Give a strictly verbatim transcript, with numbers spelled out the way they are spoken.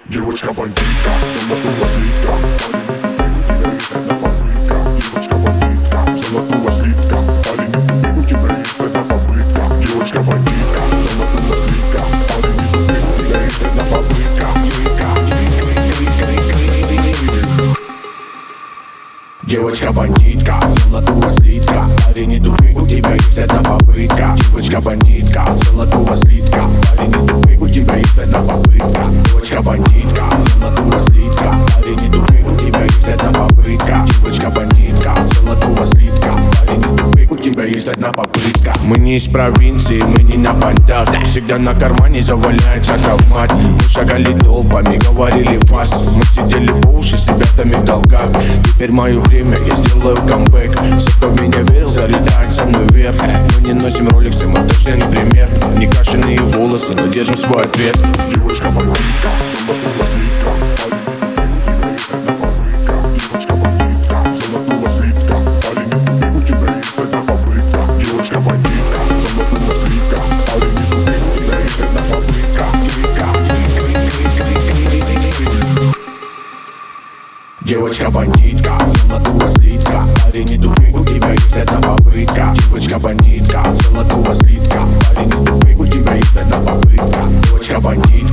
Девочка-бандитка, золотого слитка, парень, не тупик, у тебя есть одна попытка. Девочка-бандитка, золотого слитка, парень, не тупик, у тебя есть одна попытка. Девочка-бандитка, золотого слитка, парень, не тупик, у тебя есть одна попытка. Девочка-бандитка, золотого слитка, парень, не тупик, у тебя есть одна попытка. Девочка-бандитка, золотого слитка, парень, не тупик, у тебя есть одна попытка. Девочка-бандитка, золотого слитка, парень, не тупик, у тебя есть одна попытка. Девочка-бандитка, золотого слитка, парень, не тупик, у тебя есть одна попытка. Мы не из провинции, мы не на понтах, всегда на кармане заваляется травмат. Мы шагали толпами, говорили фас, мы сидели по уши с ребятами в долгах. Теперь мое время, я сделаю камбэк. Все, кто в меня верил, залетает со мной вверх. Мы не носим роликсы, мы точно не пример. Не крашеные волосы, но держим свой ответ. Девочка-бандитка, золотого слитка, парень, не тупик, у тебя есть одна попытка. Девочка-бандитка, золотого слитка, парень, не тупик, у тебя есть одна попытка. Девочка-бандитка, золотого слитка, парень, не тупик, у тебя есть одна попытка. Девочка-бандитка, золотого слитка, парень, не тупик, у тебя есть одна попытка. Девочка-бандитка.